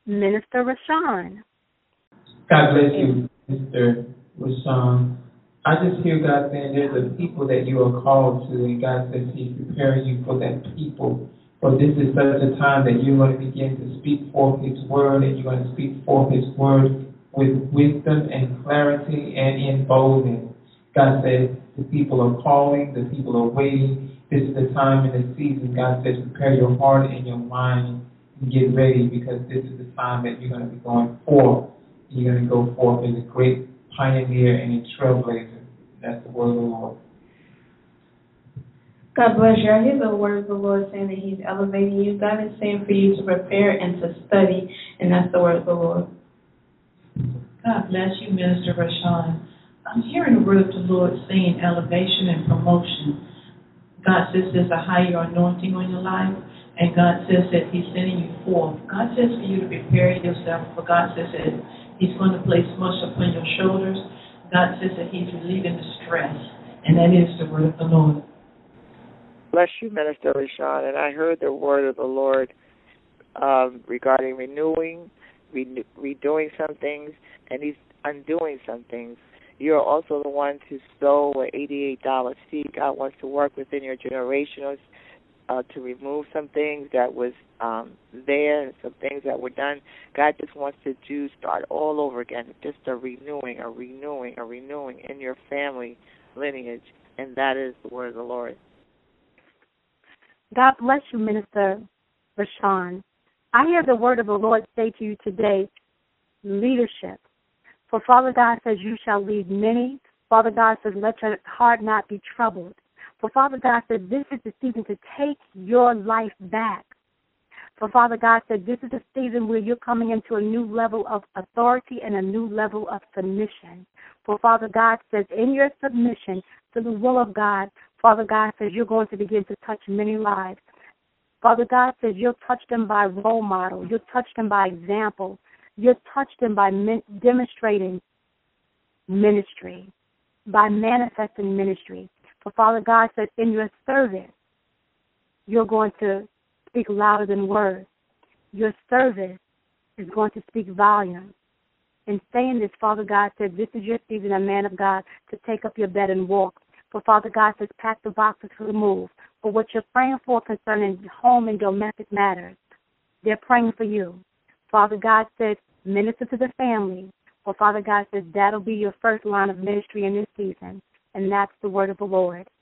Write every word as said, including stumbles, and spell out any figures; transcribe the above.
Minister Rashawn. God bless you, Mister Rashawn. I just hear God saying there's a people that you are called to, and God says He's preparing you for that people. For this is such a time that you're going to begin to speak forth His word, and you're going to speak forth His word with wisdom and clarity and in boldness. God says the people are calling, the people are waiting. This is the time in the season. God says prepare your heart and your mind and get ready, because this is the time that you're going to be going forth. You're going to go forth as a great pioneer and a trailblazer. That's the word of the Lord. God bless you. I hear the word of the Lord saying that He's elevating you. God is saying for you to prepare and to study, and that's the word of the Lord. God bless you, Minister Rashawn. I'm hearing the word of the Lord saying elevation and promotion. God says there's a higher anointing on your life, and God says that He's sending you forth. God says for you to prepare yourself, for God says that He's going to place much upon your shoulders. God says that He's relieving the stress, and that is the word of the Lord. Bless you, Minister Rashawn. And I heard the word of the Lord um, regarding renewing, re- redoing some things, and He's undoing some things. You're also the one to sow an eighty-eight dollars seed. God wants to work within your generationals uh, to remove some things that was um, there and some things that were done. God just wants to do start all over again, just a renewing, a renewing, a renewing in your family lineage, and that is the word of the Lord. God bless you, Minister Rashawn. I hear the word of the Lord say to you today, leadership. For Father God says, you shall lead many. Father God says, let your heart not be troubled. For Father God says, this is the season to take your life back. For Father God said, this is the season where you're coming into a new level of authority and a new level of submission. For Father God says, in your submission to the will of God, Father God says, you're going to begin to touch many lives. Father God says, you'll touch them by role model. You'll touch them by example. You'll touch them by min- demonstrating ministry, by manifesting ministry. For Father God says, in your service, you're going to speak louder than words. Your service is going to speak volumes. In saying this, Father God said, this is your season, a man of God, to take up your bed and walk. For Father God says, pack the boxes to move. For what you're praying for concerning home and domestic matters, they're praying for you. Father God said, minister to the family. For Father God says, that'll be your first line of ministry in this season. And that's the word of the Lord.